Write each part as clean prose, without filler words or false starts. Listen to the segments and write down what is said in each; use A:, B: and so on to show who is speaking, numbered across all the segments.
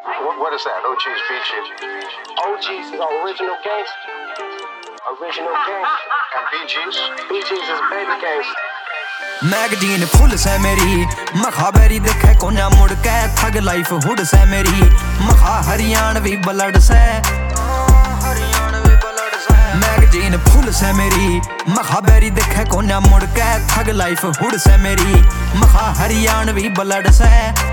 A: What is that? OG's BG.
B: OG's is our original gangster. Original gangster.
A: And BG's?
B: BG's is baby gangster.
C: Magazine full से मेरी मखा बैरी देखे कोन्या मुड़ के थग life hood से मेरी मखा हरियाणवी ब्लड से मैगजीन फुल से मेरी मखा बैरी देखे कोन्या मुड़ के थग लाइफ हुड से मेरी मखा हरियाणवी ब्लड से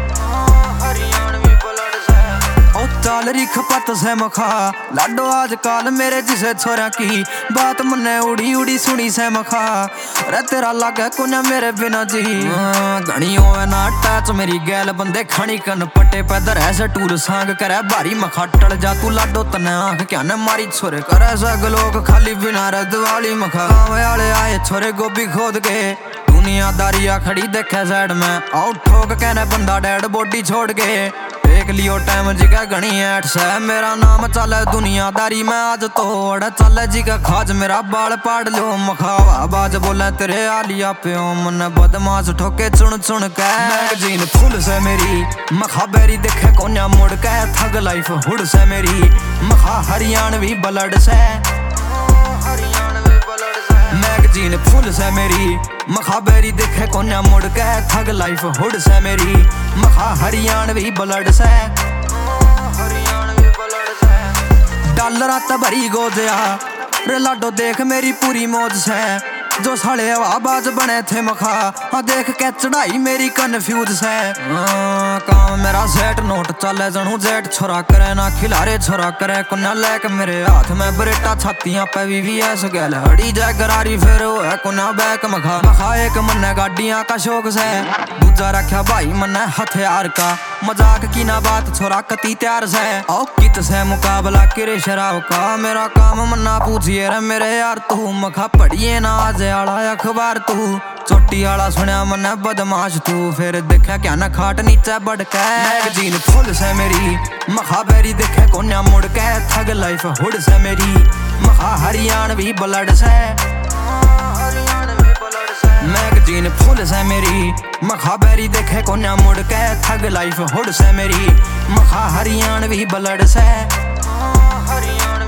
C: ओ चाल री खपत से मखा लाडो आजकल मेरे जिसे छोरा की बात मने उड़ी उड़ी सुनी से मखा रे तेरा लागे कुन्या मेरे बिना जी घनी होवे ना टच मेरी गैल बंदे खणी कन पट्टे पैदर ऐसे टूर सांग करे भारी मखा टल जा तू लाडो तने आंख क्या ने मारी छोरे करे सग लोग खाली बिना रे दिवाली मखा वाले आए छोरे गोभी खोद के दुनियादारिया खड़ी देखे साइड में आओ ठोक कहने बंदा डेड बॉडी छोड़ के देख लियो टाइम जी का घनी ऐट से मेरा नाम चले दुनियादारी में आज तोड़ चले जी का खाज मेरा बाल पाड़ लो मखावा बाज बोले तेरे आलिया प्यो मन बदमाश ठोके चुन चुन के मैगजीन फुल से मेरी मखा बैरी देखे कोन्या मुड़ के थग लाइफ हुड से मेरी मखा हरियाणवी ब्लड से मैगजीन फुल से मेरी मखा बैरी देखे कोन्या मुड़ के थग लाइफ हुड से मेरी मखा हरियाणवी ब्लड से डॉलर त भरी गोजया रे लाडो देख मेरी पूरी मौज से जो साले आवाज बने थे मखा हाँ देख के चढ़ाई मेरी कन्फ्यूज से काम मेरा सेट नोट चले जनू जेट छोरा करे ना खिलारे छोरा करे कुन्ना लेक मेरे हाथ में बरेटा छातियां पे VVS गैल हड़ी जाए गरारी फिर वो है कुन्ना बैक मखा मखा एक मन्ने गाड़ियां का शौक से दूजा रखा भाई मन्ने हथियार का मजाक की ना बात छोरा कती तैयार से औ कित से मुकाबला करे शराब का मेरा काम मन्ना पूछिए रे मेरे यार तू मखा पढ़िए ना आज आला अखबार तू चोटी आला सुनिया मन्ने बदमाश तू फिर देखा क्या ना खाट नीचे बढ़ के मैगजीन फुल से मेरी मखा बैरी देखे कोन्या मुड़ के थग लाइफ हुड से मेरी मखा हरियाणवी ब्लड से मैगजीन फुल से मेरी मखा बैरी देखे कोन्या मुड़ के थग लाइफ हुड से मेरी मखा हरियाणवी ब्लड से